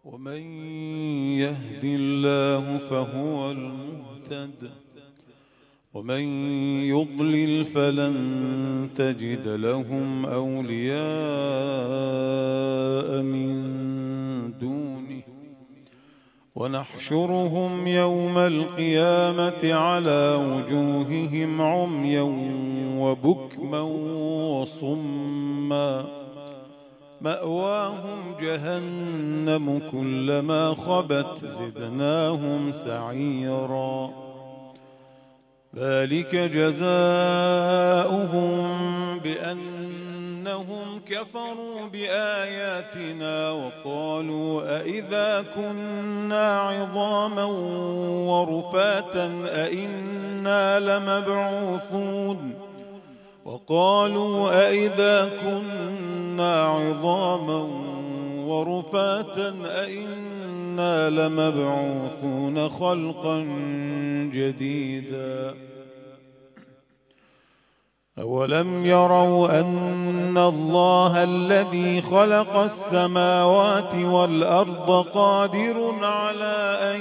ومن يهد الله فهو المهتد، ومن يضلل فلن تجد لهم أولياء من دونه. ونحشرهم يوم القيامة على وجوههم عميا وبكما وصما، مأواهم جهنم كلما خبت زدناهم سعيرا. ذلك جزاؤهم بأنهم كفروا بآياتنا وقالوا أئذا كنا عظاما ورفاتا أئنا لمبعوثون. وقالوا أئذا كنا عظاما ورفاتا أئنا لمبعوثون خلقا جديدا. أولم يروا أن الله الذي خلق السماوات والأرض قادر على أن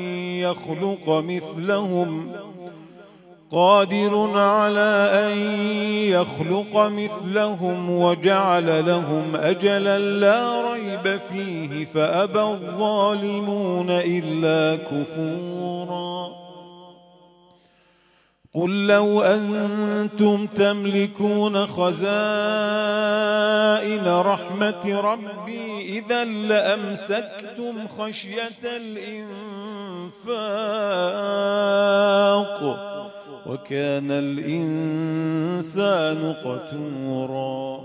يخلق مثلهم وجعل لهم أجلا لا ريب فيه فأبى الظالمون إلا كفورا. قل لو أنتم تملكون خزائن رحمة ربي إذا لأمسكتم خشية الإنفاق وكان الإنسان قتورا.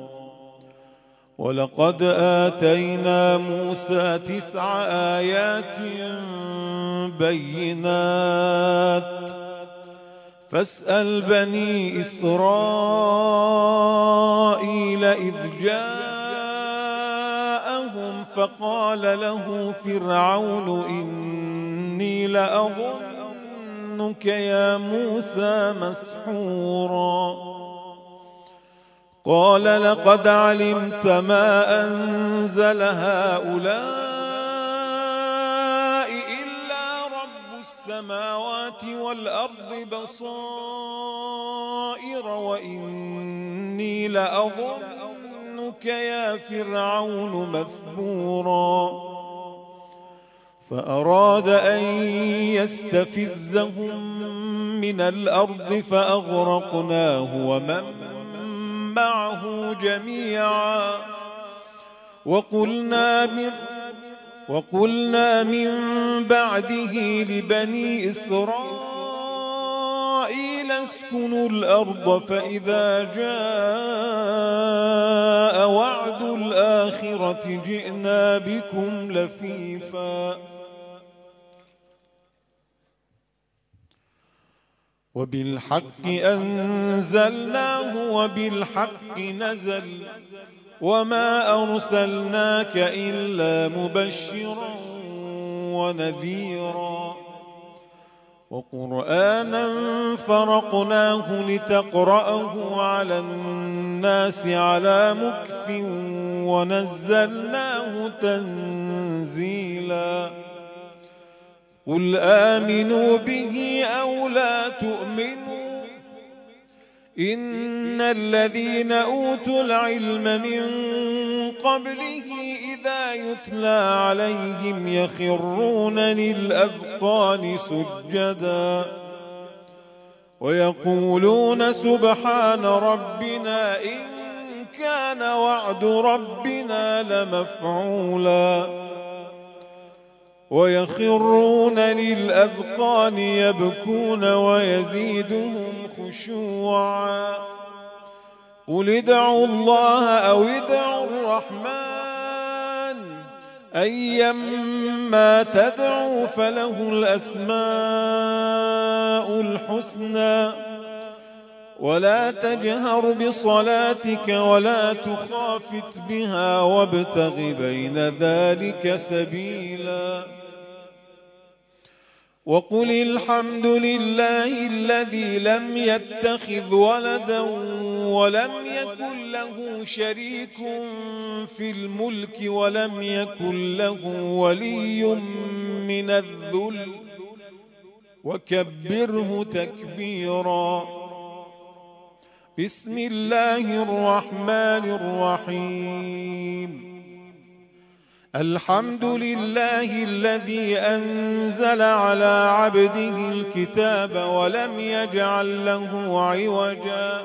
ولقد آتينا موسى 9 آيات بينات فاسأل بني إسرائيل إذ جاءهم فقال له فرعون إني لأظنك يا موسى مسحورا. قال لقد علمت ما أنزل هؤلاء السماوات والأرض بصائر وإني لأظنك يا فرعون مثبورا. فأراد أن يستفزهم من الأرض فأغرقناه ومن معه جميعا. وقلنا من بعده لبني إسرائيل اسكنوا الأرض فإذا جاء وعد الآخرة جئنا بكم لفيفا. وبالحق أنزلناه وبالحق نزل وما أرسلناك إلا مبشرا ونذيرا. وقرآنا فرقناه لتقرأه على الناس على مكث ونزلناه تنزيلا. قل آمنوا به أو لا تؤمنوا إن الذين أوتوا العلم من قبله إذا يتلى عليهم يخرون للأذقان سجدا ويقولون سبحان ربنا إن كان وعد ربنا لمفعولا. ويخرون للأذقان يبكون ويزيدهم خشوعا. قل ادعوا الله أو ادعوا الرحمن أيما تدعوا فله الأسماء الحسنى. ولا تجهر بصلاتك ولا تخافت بها وابتغ بين ذلك سبيلا. وقل الحمد لله الذي لم يتخذ ولدا ولم يكن له شريك في الملك ولم يكن له ولي من الذل وكبره تكبيرا. بسم الله الرحمن الرحيم. الحمد لله الذي أنزل على عبده الكتاب ولم يجعل له عوجا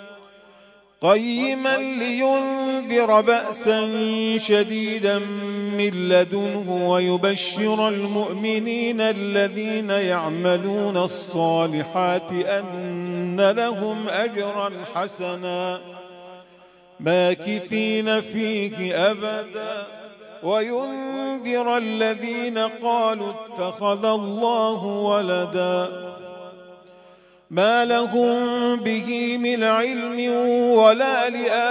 قيما لينذر بأسا شديدا من لدنه ويبشر المؤمنين الذين يعملون الصالحات أن لهم أجرا حسنا ماكثين فيه أبدا وينذر الذين قالوا اتخذ الله ولدا ما لهم به من علم ولا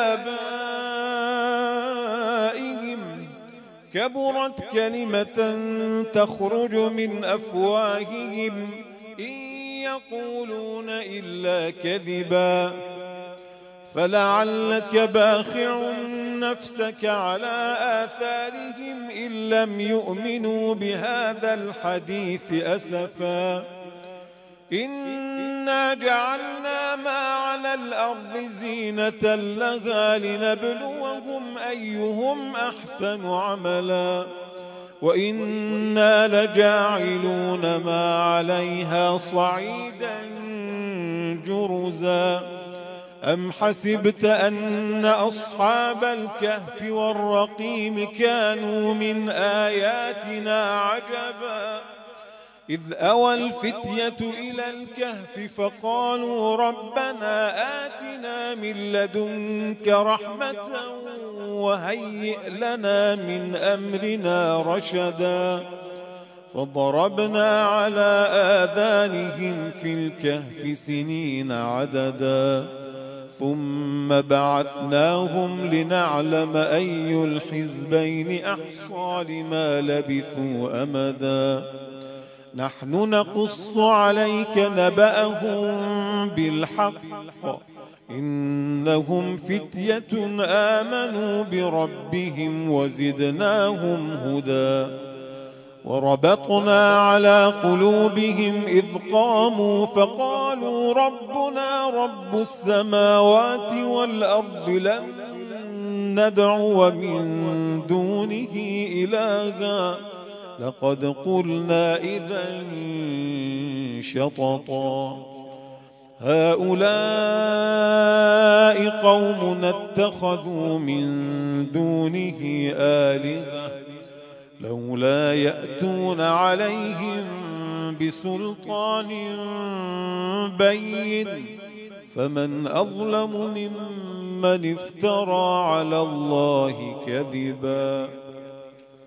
لآبائهم كبرت كلمة تخرج من أفواههم إن يقولون إلا كذبا فلعلك باخع نفسك على آثارهم إن لم يؤمنوا بهذا الحديث أسفا إنا جعلنا ما على الأرض زينة لها لنبلوهم أيهم أحسن عملا وإنا لجاعلون ما عليها صعيدا جرزا أم حسبت أن أصحاب الكهف والرقيم كانوا من آياتنا عجبا إذ أوى الفتية إلى الكهف فقالوا ربنا آتنا من لدنك رحمة وهيئ لنا من أمرنا رشدا فضربنا على آذانهم في الكهف سنين عددا ثم بعثناهم لنعلم أي الحزبين أحصى لما لبثوا أمدا نحن نقص عليك نبأهم بالحق إنهم فتية آمنوا بربهم وزدناهم هدى وربطنا على قلوبهم إذ قاموا فقالوا ربنا رب السماوات والأرض لن ندعو من دونه إلها لقد قلنا إذا شططا هؤلاء قوم اتخذوا من دونه آلهة لولا يأتون عليهم بسلطان بين فمن أظلم ممن افترى على الله كذبا